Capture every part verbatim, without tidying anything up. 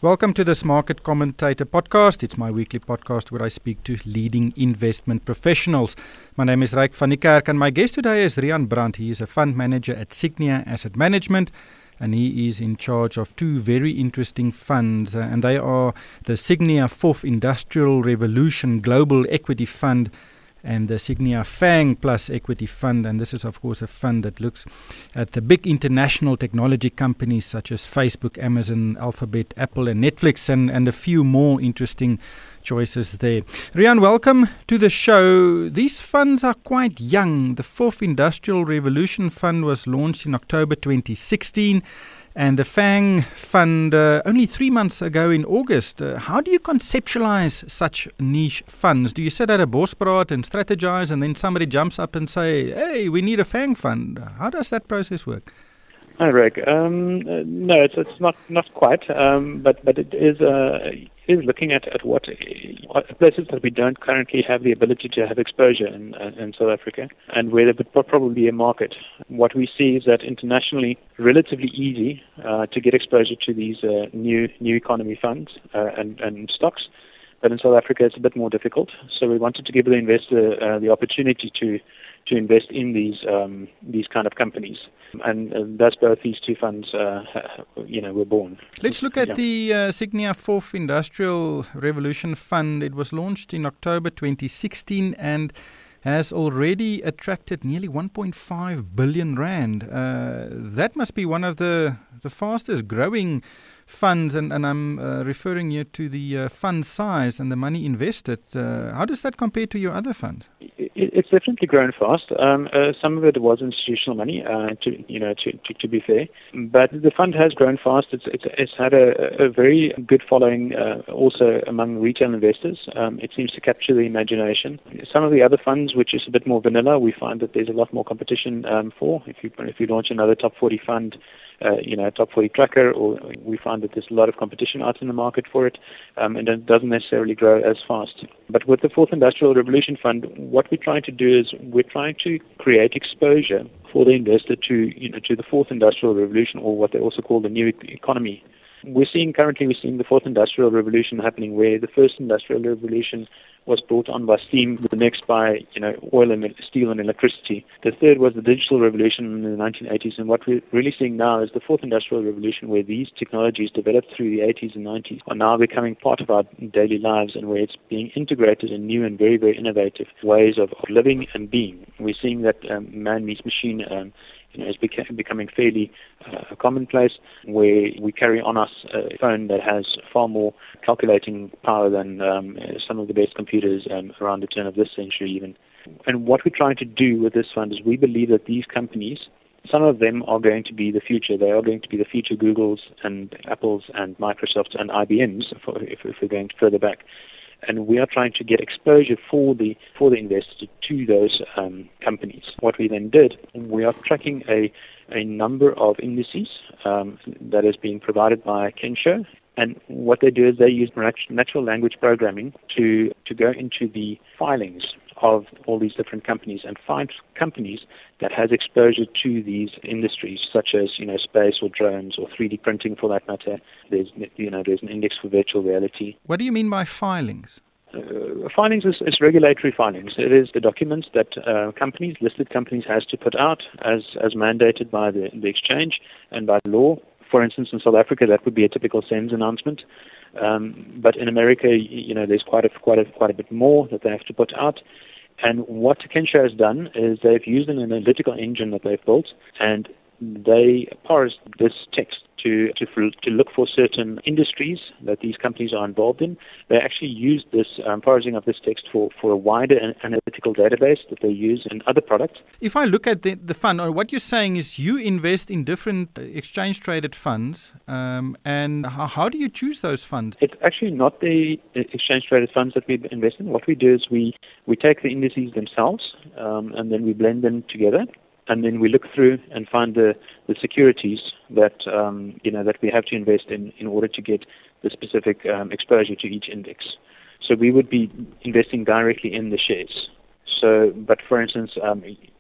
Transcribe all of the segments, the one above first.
Welcome to this Market Commentator podcast. It's my weekly podcast where I speak to leading investment professionals. My name is Ryk van die Kerk and my guest today is Rian Brandt. He is a fund manager at Signia Asset Management and he is in charge of two very interesting funds uh, and they are the Signia Fourth Industrial Revolution Global Equity Fund and the Signia FANG Plus Equity Fund. And this is, of course, a fund that looks at the big international technology companies such as Facebook, Amazon, Alphabet, Apple, and Netflix, and, and a few more interesting choices there. Rian, welcome to the show. These funds are quite young. The Fourth Industrial Revolution Fund was launched in October twenty sixteen. And the FANG fund uh, only three months ago in August. Uh, how do you conceptualize such niche funds? Do you sit at a bospraat and strategize and then somebody jumps up and say, hey, we need a FANG fund? How does that process work? Hi, Rick. Um, uh, no, it's it's not not quite, um, but but it is uh, it is looking at at what, what places that we don't currently have the ability to have exposure in uh, in South Africa, and where there would probably be a market. What we see is that internationally, relatively easy uh, to get exposure to these uh, new new economy funds uh, and and stocks, but in South Africa it's a bit more difficult. So we wanted to give the investor uh, the opportunity to to invest in these um, these kind of companies. And uh, that's both these two funds, uh, you know, were born. Let's look at yeah. the uh, Signia Fourth Industrial Revolution Fund. It was launched in October twenty sixteen and has already attracted nearly one point five billion rand. Uh, that must be one of the, the fastest growing funds, and, and I'm uh, referring here to the uh, fund size and the money invested. Uh, how does that compare to your other funds? It, it's definitely grown fast. Um, uh, some of it was institutional money, uh, to you know, to, to, to be fair, but the fund has grown fast. It's it's, it's had a, a very good following uh, also among retail investors. Um, it seems to capture the imagination. Some of the other funds, which is a bit more vanilla, we find that there's a lot more competition um, for. If you if you launch another top forty fund, Uh, you know, top forty tracker, or we find that there's a lot of competition out in the market for it, um, and it doesn't necessarily grow as fast. But with the Fourth Industrial Revolution Fund, what we're trying to do is we're trying to create exposure for the investor to, you know, to the Fourth Industrial Revolution, or what they also call the new economy. We're seeing currently we're seeing the Fourth Industrial Revolution happening, where the First Industrial Revolution was brought on by steam, the next by you know oil and steel and electricity. The third was the digital revolution in the nineteen eighties, and what we're really seeing now is the Fourth Industrial Revolution, where these technologies developed through the eighties and nineties are now becoming part of our daily lives, and where it's being integrated in new and very very innovative ways of, of living and being. We're seeing that um, man meets machine. Um, You know, it's beca- becoming fairly uh, commonplace, where we carry on us a phone that has far more calculating power than um, some of the best computers um, around the turn of this century even. And what we're trying to do with this fund is we believe that these companies, some of them are going to be the future. They are going to be the future Googles and Apples and Microsofts and I B Ms, for, if, if we're going further back. And we are trying to get exposure for the for the investor to those um, companies. What we then did, we are tracking a a number of indices um, that is being provided by Kensho. And what they do is they use natural language programming to to go into the filings of all these different companies and find companies that has exposure to these industries, such as you know space or drones or three D printing for that matter. There's you know there's an index for virtual reality. What do you mean by filings? Uh, filings is, is regulatory filings. It is the documents that uh, companies, listed companies, has to put out as as mandated by the, the exchange and by law. For instance, in South Africa, that would be a typical SENS announcement. Um, but in America, you know, there's quite a quite a quite a bit more that they have to put out. And what Kensho has done is they've used an analytical engine that they've built, and they parse this text to, to to look for certain industries that these companies are involved in. They actually use this um, parsing of this text for, for a wider analytical database that they use in other products. If I look at the, the fund, or what you're saying is you invest in different exchange-traded funds, um, and how, how do you choose those funds? It's actually not the exchange-traded funds that we invest in. What we do is we, we take the indices themselves, um, and then we blend them together. And then we look through and find the, the securities that um, you know that we have to invest in in order to get the specific um, exposure to each index. So we would be investing directly in the shares. So, but for instance, um,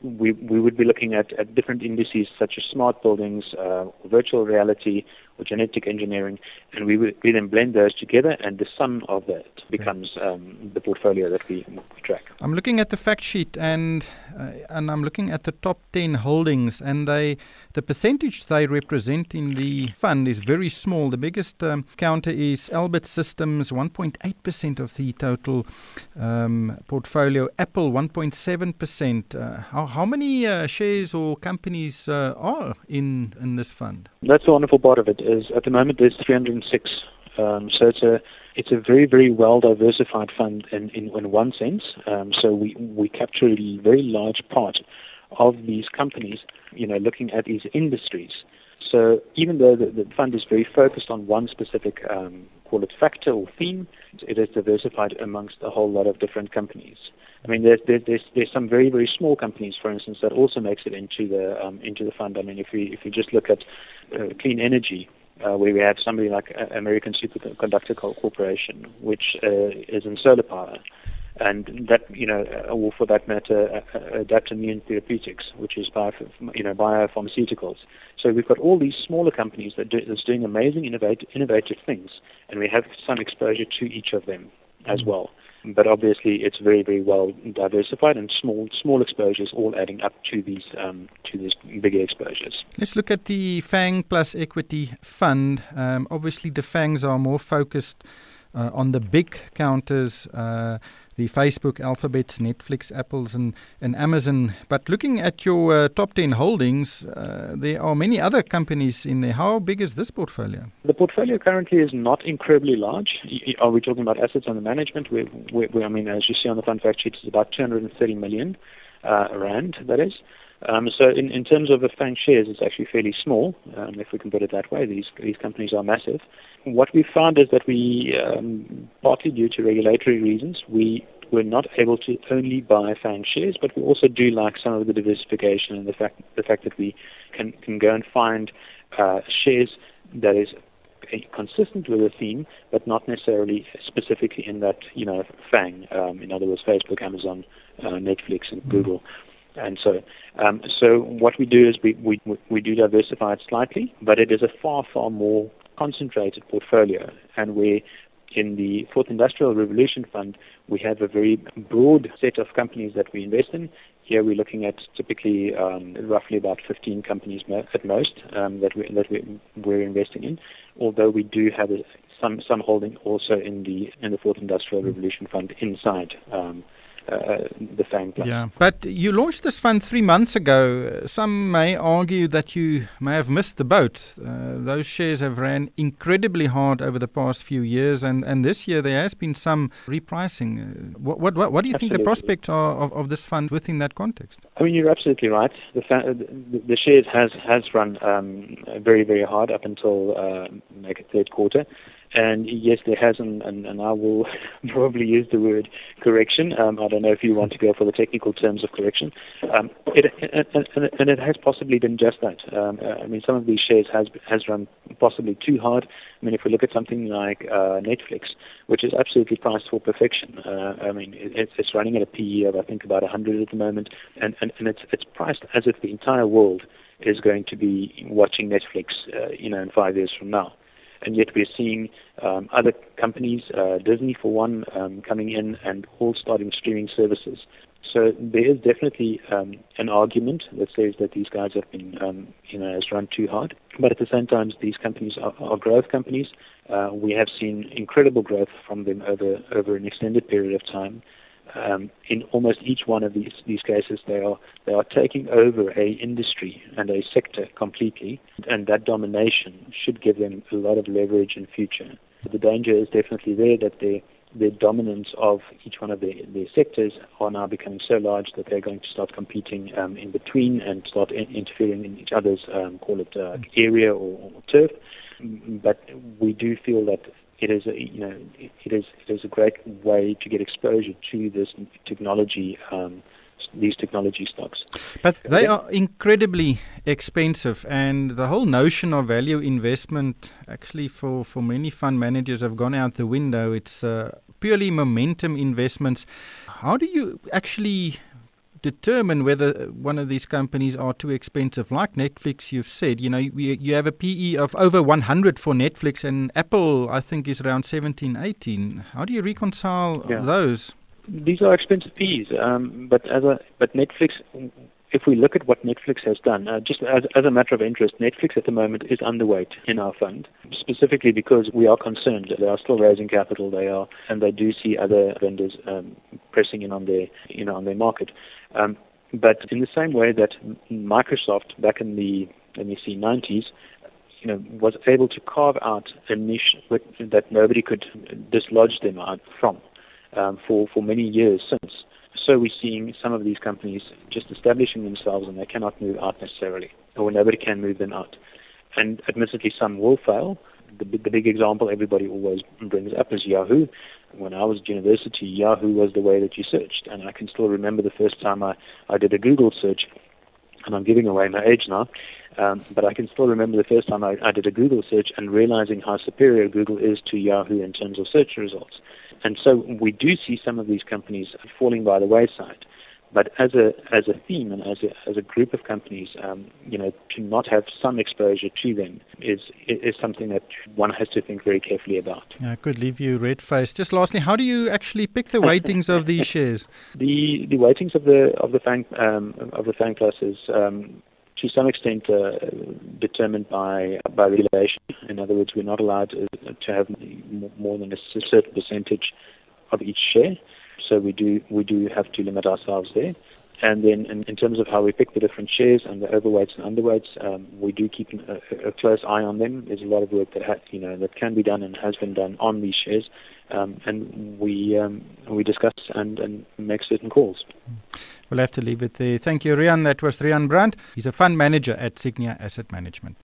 we we would be looking at, at different indices such as smart buildings, uh, virtual reality, or genetic engineering, and we would we then blend those together, and the sum of that becomes um, the portfolio that we, we track. I'm looking at the fact sheet, and uh, and I'm looking at the top ten holdings, and they the percentage they represent in the fund is very small. The biggest um, counter is Albert Systems, one point eight percent of the total um, portfolio. Apple, one point seven percent. Uh, how how many uh, shares or companies uh, are in in this fund? That's the wonderful part of it. Is at the moment there's three hundred six. Um, so it's a it's a very very well diversified fund in, in, in one sense. Um, so we we capture a very large part of these companies, you know, looking at these industries. So even though the, the fund is very focused on one specific, um, call it factor or theme, it is diversified amongst a whole lot of different companies. I mean, there's there's there's, there's some very very small companies, for instance, that also makes it into the um, into the fund. I mean, if we if we just look at uh, clean energy, uh, where we have somebody like uh, American Superconductor Corporation, which uh, is in solar power, and that you know, or for that matter, uh, Adaptimmune Therapeutics, which is bio, you know biopharmaceuticals. So we've got all these smaller companies that do, that's doing amazing innovative innovative things, and we have some exposure to each of them as well. But obviously, it's very, very well diversified, and small, small exposures all adding up to these, um, to these bigger exposures. Let's look at the FANG Plus Equity Fund. Um, obviously, the FANGs are more focused uh, on the big counters, uh, the Facebook, Alphabets, Netflix, Apples, and, and Amazon. But looking at your uh, top ten holdings, uh, there are many other companies in there. How big is this portfolio? The portfolio currently is not incredibly large. Are we talking about assets under management? We, we, we, I mean, as you see on the fund fact sheet, it's about two hundred thirty million uh, rand, that is. Um, so in, in terms of the FANG shares, it's actually fairly small, um, if we can put it that way. These these companies are massive. What we found is that we, um, partly due to regulatory reasons, we were not able to only buy FANG shares, but we also do like some of the diversification and the fact the fact that we can, can go and find uh, shares that is consistent with the theme, but not necessarily specifically in that, you know, FANG. Um, in other words, Facebook, Amazon, uh, Netflix, and mm-hmm. Google. And so, um, so what we do is we, we we do diversify it slightly, but it is a far far more concentrated portfolio. And we, in the Fourth Industrial Revolution Fund, we have a very broad set of companies that we invest in. Here we're looking at typically um, roughly about fifteen companies at most um, that we that we, we're investing in. Although we do have a, some some holding also in the in the Fourth Industrial Revolution Fund inside. Um, Uh, the FANG plan. Yeah, but you launched this fund three months ago. Some may argue that you may have missed the boat. Uh, those shares have ran incredibly hard over the past few years, and, and this year there has been some repricing. Uh, what, what what what do you absolutely. think the prospects are of, of this fund within that context? I mean, you're absolutely right. The fa- the, the shares has has run um, very very hard up until uh, make it third quarter. And yes, there has, and, and, and I will probably use the word correction. Um, I don't know if you want to go for the technical terms of correction. Um, it, and, and it has possibly been just that. Um, I mean, some of these shares has has run possibly too hard. I mean, if we look at something like uh, Netflix, which is absolutely priced for perfection. Uh, I mean, it, it's running at a P E of I think about one hundred at the moment, and, and, and it's it's priced as if the entire world is going to be watching Netflix, uh, you know, in five years from now. And yet we're seeing um, other companies, uh, Disney for one, um, coming in and all starting streaming services. So there is definitely um, an argument that says that these guys have been, um, you know, has run too hard. But at the same time, these companies are, are growth companies. Uh, we have seen incredible growth from them over over an extended period of time. Um, in almost each one of these these cases, they are they are taking over a industry and a sector completely, and that domination should give them a lot of leverage in future. The danger is definitely there that the the dominance of each one of their, their sectors are now becoming so large that they're going to start competing um, in between and start in, interfering in each other's um, call it uh, area or, or turf. But we do feel that it is a, you know it is it is a great way to get exposure to this technology, um, these technology stocks. But they are incredibly expensive, and the whole notion of value investment actually for, for many fund managers have gone out the window. It's uh, purely momentum investments. How do you actually determine whether one of these companies are too expensive? Like Netflix, you've said, you know, you, you have a P E of over one hundred for Netflix, and Apple, I think, is around seventeen, eighteen. How do you reconcile yeah. those? These are expensive P Es, um, but as a but Netflix, if we look at what Netflix has done, uh, just as, as a matter of interest, Netflix at the moment is underweight in our fund, specifically because we are concerned that they are still raising capital. They are, and they do see other vendors um, pressing in on their, you know, on their market. Um, but in the same way that Microsoft back in the let me see nineties, you know, was able to carve out a niche with, that nobody could dislodge them out from um, for for many years since. So we're seeing some of these companies just establishing themselves, and they cannot move out necessarily, or nobody can move them out. And admittedly, some will fail. The, the big example everybody always brings up is Yahoo. When I was at university, Yahoo was the way that you searched. And I can still remember the first time I, I did a Google search, and I'm giving away my age now, um, but I can still remember the first time I, I did a Google search and realizing how superior Google is to Yahoo in terms of search results. And so we do see some of these companies falling by the wayside. But as a as a theme and as a as a group of companies, um, you know, to not have some exposure to them is is something that one has to think very carefully about. Yeah, I could leave you red-faced. Just lastly, how do you actually pick the weightings of these shares? The the weightings of the of the FANG um, of the FANG classes, um, to some extent, uh, determined by by regulation. In other words, we're not allowed to, to have more than a certain percentage of each share. So we do we do have to limit ourselves there. And then in, in terms of how we pick the different shares and the overweights and underweights, um, we do keep a, a close eye on them. There's a lot of work that ha- you know that can be done and has been done on these shares, um, and we um, we discuss and, and make certain calls. We'll have to leave it there. Thank you, Riaan. That was Riaan Brandt. He's a fund manager at Signia Asset Management.